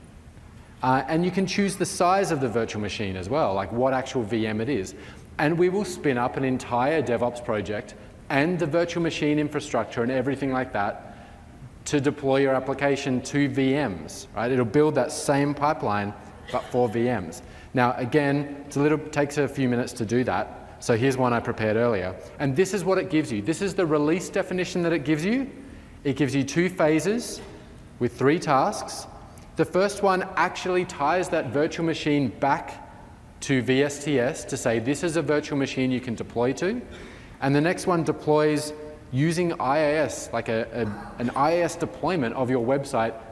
And you can choose the size of the virtual machine as well, like what actual VM it is. And we will spin up an entire DevOps project and the virtual machine infrastructure and everything like that to deploy your application to VMs, right? It'll build that same pipeline, but for VMs. Now, again, takes a few minutes to do that. So here's one I prepared earlier. And this is what it gives you. This is the release definition that it gives you. It gives you 2 phases with 3 tasks. The first one actually ties that virtual machine back to VSTS to say this is a virtual machine you can deploy to. And the next one deploys using IIS, like an IIS deployment of your website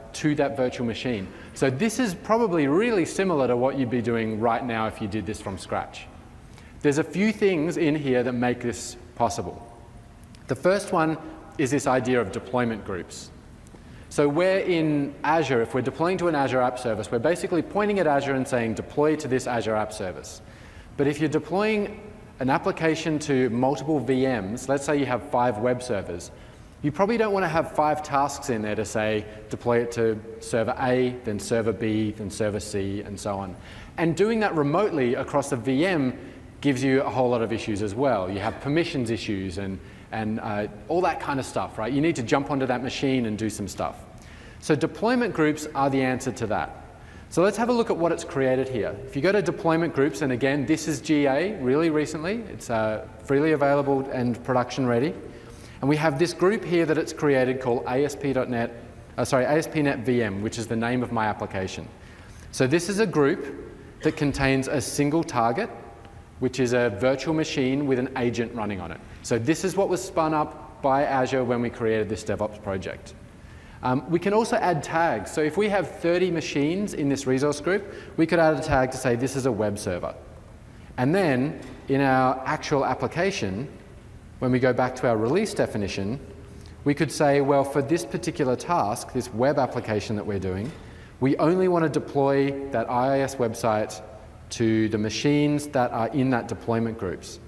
to that virtual machine. So this is probably really similar to what you'd be doing right now if you did this from scratch. There's a few things in here that make this possible. The first one is this idea of deployment groups. So we're in Azure, if we're deploying to an Azure App Service, we're basically pointing at Azure and saying, deploy to this Azure App Service. But if you're deploying an application to multiple VMs, let's say you have 5 web servers, you probably don't want to have 5 tasks in there to say, deploy it to server A, then server B, then server C, and so on. And doing that remotely across a VM gives you a whole lot of issues as well. You have permissions issues and all that kind of stuff, right? You need to jump onto that machine and do some stuff. So deployment groups are the answer to that. So let's have a look at what it's created here. If you go to deployment groups, and again, this is GA really recently. It's freely available and production ready. And we have this group here that it's created called ASP.NET, ASP.NET VM, which is the name of my application. So this is a group that contains a single target, which is a virtual machine with an agent running on it. So this is what was spun up by Azure when we created this DevOps project. We can also add tags. So if we have 30 machines in this resource group, we could add a tag to say this is a web server. And then in our actual application, when we go back to our release definition, we could say, well, for this particular task, this web application that we're doing, we only want to deploy that IIS website to the machines that are in that deployment groups.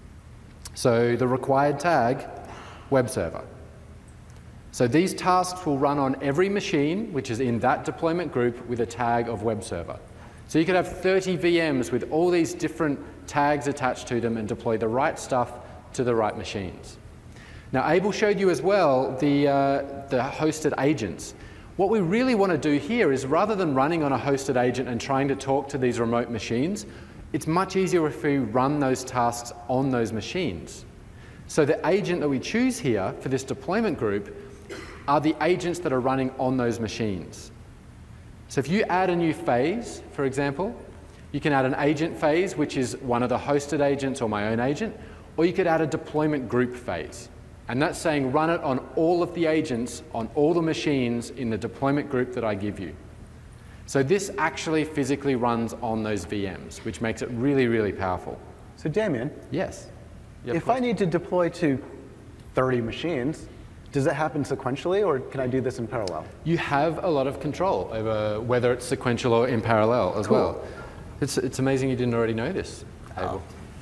So the required tag, web server. So these tasks will run on every machine which is in that deployment group with a tag of web server. So you could have 30 VMs with all these different tags attached to them and deploy the right stuff to the right machines. Now, Abel showed you as well the hosted agents. What we really want to do here is rather than running on a hosted agent and trying to talk to these remote machines, it's much easier if we run those tasks on those machines. So the agent that we choose here for this deployment group are the agents that are running on those machines. So if you add a new phase, for example, you can add an agent phase, which is one of the hosted agents or my own agent, or you could add a deployment group phase. And that's saying run it on all of the agents on all the machines in the deployment group that I give you. So this actually physically runs on those VMs, which makes it really, really powerful. So Damien? Yes? If I need to deploy to 30 machines, does it happen sequentially, or can I do this in parallel? You have a lot of control over whether it's sequential or in parallel as well. It's amazing you didn't already know this, Abel.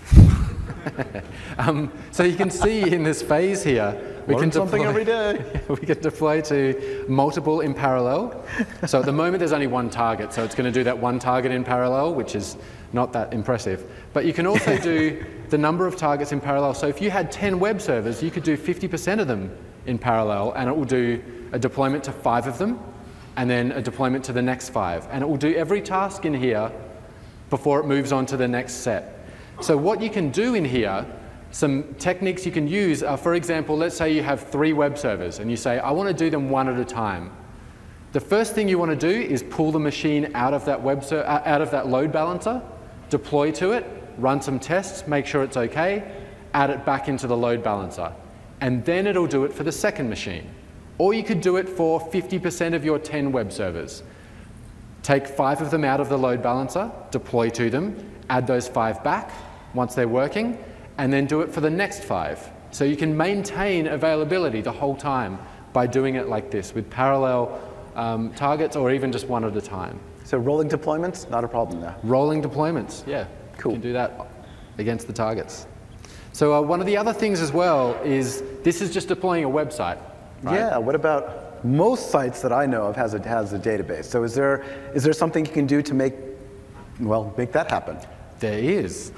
So you can see in this phase here, we can something every day. We can deploy to multiple in parallel. So at the moment, there's only one target, so it's going to do that one target in parallel, which is not that impressive. But you can also do the number of targets in parallel. So if you had 10 web servers, you could do 50% of them in parallel, and it will do a deployment to 5 of them, and then a deployment to the next 5. And it will do every task in here before it moves on to the next set. So what you can do in here, some techniques you can use are, for example, let's say you have 3 web servers, and you say, I want to do them one at a time. The first thing you want to do is pull the machine out of that load balancer, deploy to it, run some tests, make sure it's okay, add it back into the load balancer. And then it'll do it for the second machine. Or you could do it for 50% of your 10 web servers. Take 5 of them out of the load balancer, deploy to them, add those 5 back once they're working, and then do it for the next 5. So you can maintain availability the whole time by doing it like this with parallel targets or even just one at a time. So rolling deployments, not a problem there. Rolling deployments, yeah. Cool. You can do that against the targets. So one of the other things as well is this is just deploying a website, right? Yeah, what about most sites that I know of has a database. So is there something you can do to make that happen? There is.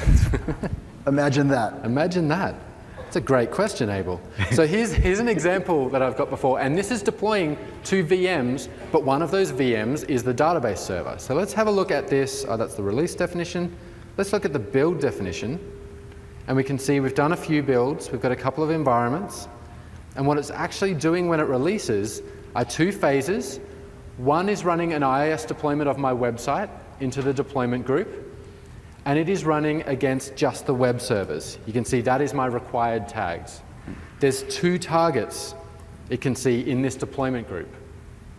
Imagine that. Imagine that. It's a great question, Abel. So here's an example that I've got before, and this is deploying 2 VMs, but one of those VMs is the database server. So let's have a look at this. Oh, that's the release definition. Let's look at the build definition. And we can see we've done a few builds. We've got a couple of environments. And what it's actually doing when it releases are 2 phases. One is running an IIS deployment of my website into the deployment group. And it is running against just the web servers. You can see that is my required tags. There's 2 targets it can see in this deployment group. Right?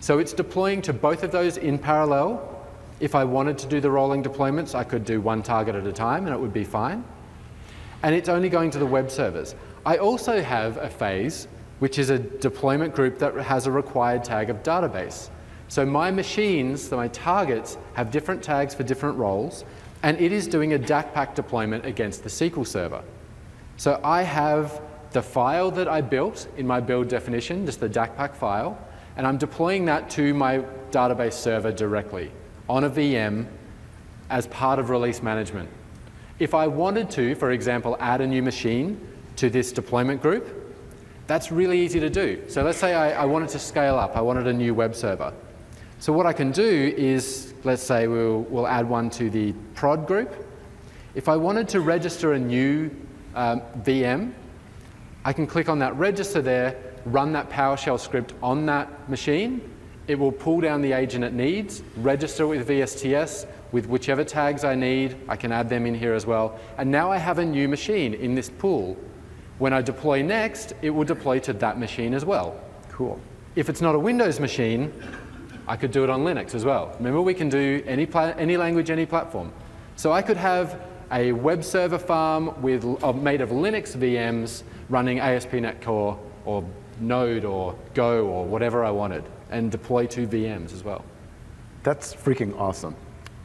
So it's deploying to both of those in parallel. If I wanted to do the rolling deployments, I could do one target at a time and it would be fine. And it's only going to the web servers. I also have a phase, which is a deployment group that has a required tag of database. So my machines, my targets, have different tags for different roles, and it is doing a DACPAC deployment against the SQL Server. So I have the file that I built in my build definition, just the DACPAC file, and I'm deploying that to my database server directly on a VM as part of release management. If I wanted to, for example, add a new machine to this deployment group, that's really easy to do. So let's say I wanted to scale up. I wanted a new web server. So what I can do is, let's say we'll add one to the prod group. If I wanted to register a new VM, I can click on that register there, run that PowerShell script on that machine. It will pull down the agent it needs, register with VSTS with whichever tags I need. I can add them in here as well. And now I have a new machine in this pool. When I deploy next, it will deploy to that machine as well. Cool. If it's not a Windows machine, I could do it on Linux as well. Remember, we can do any language, any platform. So I could have a web server farm made of Linux VMs running ASP.NET Core or Node or Go or whatever I wanted, and deploy 2 VMs as well. That's freaking awesome.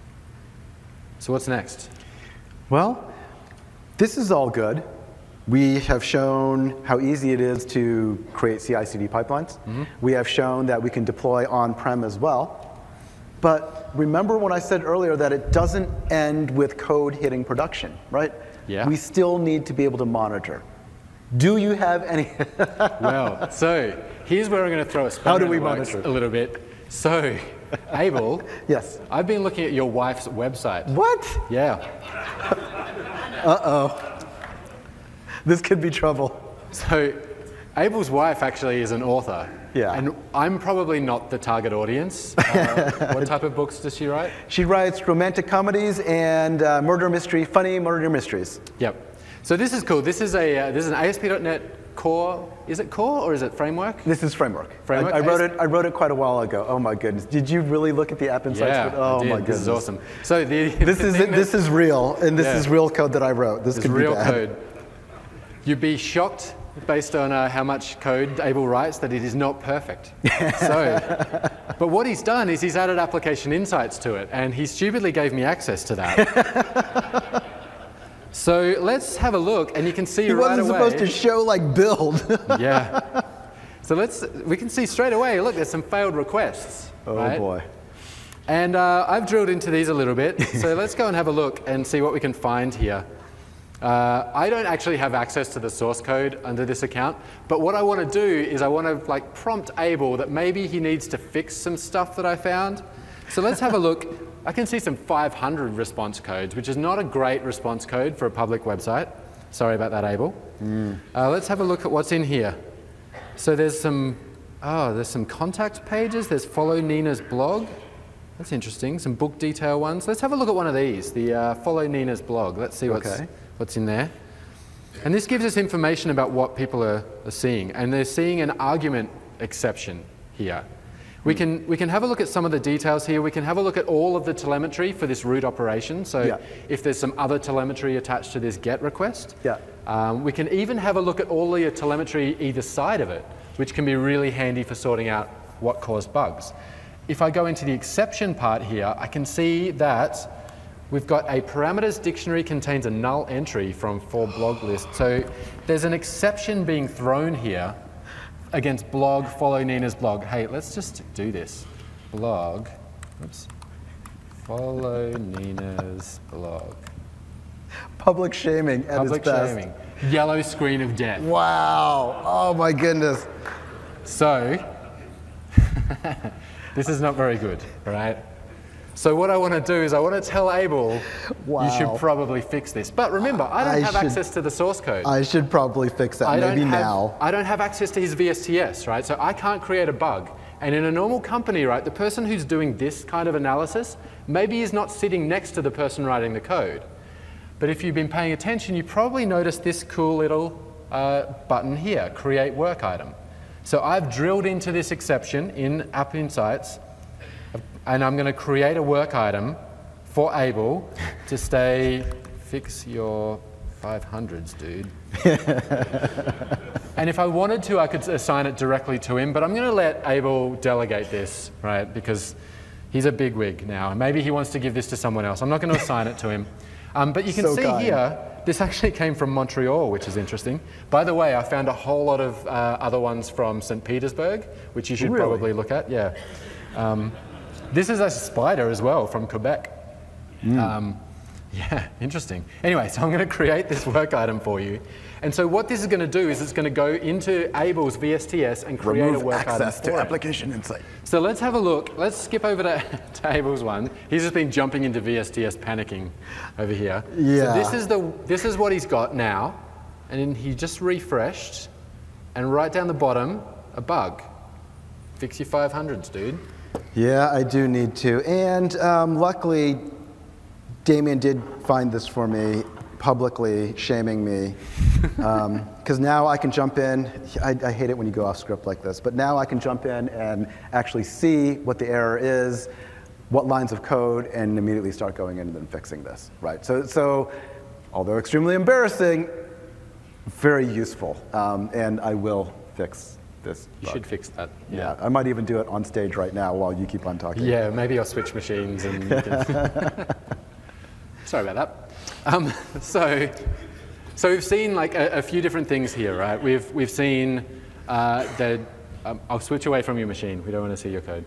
So what's next? Well, this is all good. We have shown how easy it is to create CI/CD pipelines. Mm-hmm. We have shown that we can deploy on-prem as well. But remember when I said earlier that it doesn't end with code hitting production, right? Yeah. We still need to be able to monitor. Do you have any? Well, so here's where I'm going to throw a spanner How do we in the works monitor? a little bit. So, Abel, yes. I've been looking at your wife's website. What? Yeah. Uh-oh. This could be trouble. So, Abel's wife actually is an author. Yeah. And I'm probably not the target audience. What type of books does she write? She writes romantic comedies and murder mystery, funny murder mysteries. Yep. So this is cool. This is an ASP.NET Core. Is it Core or is it Framework? This is Framework. Framework. I wrote it quite a while ago. Oh my goodness! Did you really look at the App Insights? Yeah, Oh I did. my goodness! This is awesome. So this is real, and this is real code that I wrote. This could be real bad. code. You'd be shocked based on how much code Abel writes that it is not perfect. But what he's done is he's added application insights to it, and he stupidly gave me access to that. So let's have a look, and you can see right away. He wasn't supposed to show like build. Yeah. So we can see straight away, look, there's some failed requests. Oh right? boy. And I've drilled into these a little bit, so let's go and have a look and see what we can find here. I don't actually have access to the source code under this account, but what I want to do is I want to prompt Abel that maybe he needs to fix some stuff that I found. So let's have a look. I can see some 500 response codes, which is not a great response code for a public website. Sorry about that, Abel. Let's have a look at what's in here. So there's some contact pages. There's follow Nina's blog. That's interesting. Some book detail ones. Let's have a look at one of these, the follow Nina's blog. Let's see what's in there. And this gives us information about what people are seeing. And they're seeing an argument exception here. We can have a look at some of the details here. We can have a look at all of the telemetry for this root operation. So if there's some other telemetry attached to this GET request. We can even have a look at all the telemetry either side of it, which can be really handy for sorting out what caused bugs. If I go into the exception part here, I can see that we've got a parameters dictionary contains a null entry from for blog list. So there's an exception being thrown here against blog, follow Nina's blog. Hey, let's just do this. Blog, oops, follow Nina's blog. Public shaming at its best. Public shaming. Yellow screen of death. Wow. Oh my goodness. So, this is not very good, right? So what I want to do is I want to tell Abel, you should probably fix this. But remember, I don't have access to the source code. I should probably fix that, maybe now. I don't have access to his VSTS, right? So I can't create a bug. And in a normal company, right, the person who's doing this kind of analysis maybe is not sitting next to the person writing the code. But if you've been paying attention, you probably noticed this cool little button here, create work item. So I've drilled into this exception in App Insights, and I'm going to create a work item for Abel to stay, fix your 500s, dude. And if I wanted to, I could assign it directly to him, but I'm going to let Abel delegate this, right? Because he's a bigwig now, and maybe he wants to give this to someone else. I'm not going to assign it to him. But you can see here, this actually came from Montreal, which is interesting. By the way, I found a whole lot of other ones from St. Petersburg, which you should probably look at. Yeah. This is a spider as well from Quebec. Yeah, interesting. Anyway, so I'm going to create this work item for you. And so what this is going to do is it's going to go into Abel's VSTS and create a work item access to Application Insight. So let's have a look. Let's skip over to Abel's one. He's just been jumping into VSTS panicking over here. Yeah. So this is what he's got now. And then he just refreshed. And right down the bottom, a bug. Fix your 500s, dude. Yeah, I do need to. And luckily, Damien did find this for me, publicly shaming me, because now I can jump in. I hate it when you go off script like this, but now I can jump in and actually see what the error is, what lines of code, and immediately start going in and then fixing this, right? So although extremely embarrassing, very useful, and I will fix this bug. You should fix that. Yeah, I might even do it on stage right now while you keep on talking. Yeah, maybe I'll switch machines and you can Sorry about that. So we've seen like a few different things here, right? We've seen the. I'll switch away from your machine. We don't want to see your code.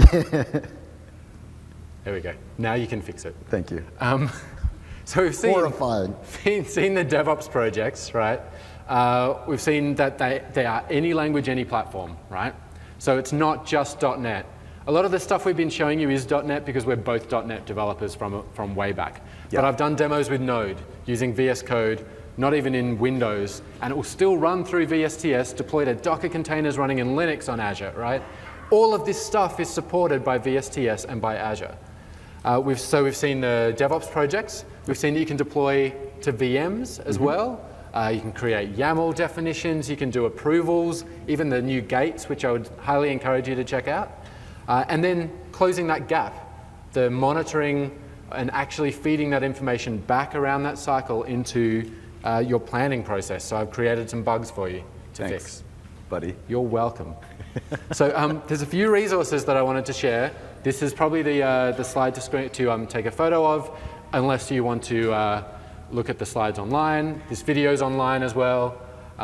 There we go. Now you can fix it. Thank you. So we've seen Horrifying. seen the DevOps projects, right? We've seen that they are any language, any platform, right? So it's not just .NET. A lot of the stuff we've been showing you is .NET because we're both .NET developers from way back. Yep. But I've done demos with Node using VS Code, not even in Windows, and it will still run through VSTS, deployed to Docker containers running in Linux on Azure, right? All of this stuff is supported by VSTS and by Azure. We've seen the DevOps projects. We've seen that you can deploy to VMs as well. You can create YAML definitions. You can do approvals, even the new gates, which I would highly encourage you to check out. And then closing that gap, the monitoring and actually feeding that information back around that cycle into your planning process. So I've created some bugs for you to fix. Buddy. You're welcome. So there's a few resources that I wanted to share. This is probably the slide to take a photo of, unless you want to look at the slides online. This video's online as well.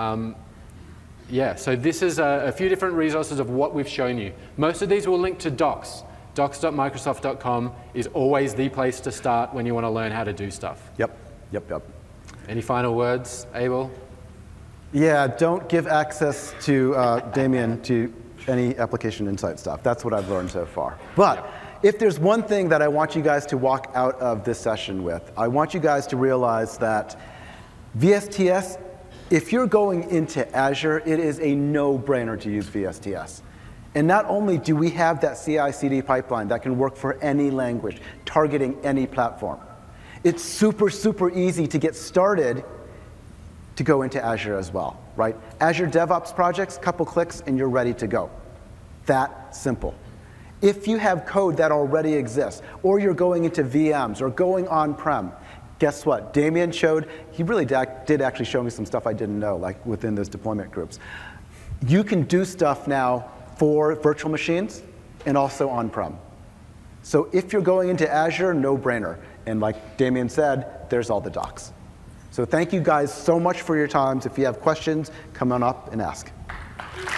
Yeah, so this is a few different resources of what we've shown you. Most of these will link to docs. Docs.microsoft.com is always the place to start when you want to learn how to do stuff. Yep. Any final words, Abel? Yeah, don't give access to Damien to any Application Insight stuff. That's what I've learned so far. But if there's one thing that I want you guys to walk out of this session with, I want you guys to realize that VSTS, if you're going into Azure, it is a no-brainer to use VSTS. And not only do we have that CI/CD pipeline that can work for any language, targeting any platform, it's super, super easy to get started to go into Azure as well, right? Azure DevOps projects, couple clicks, and you're ready to go. That simple. If you have code that already exists, or you're going into VMs, or going on-prem, guess what? Damien showed, he really did actually show me some stuff I didn't know, like within those deployment groups. You can do stuff now for virtual machines and also on-prem. So if you're going into Azure, no-brainer. And like Damien said, there's all the docs. So thank you guys so much for your time. If you have questions, come on up and ask.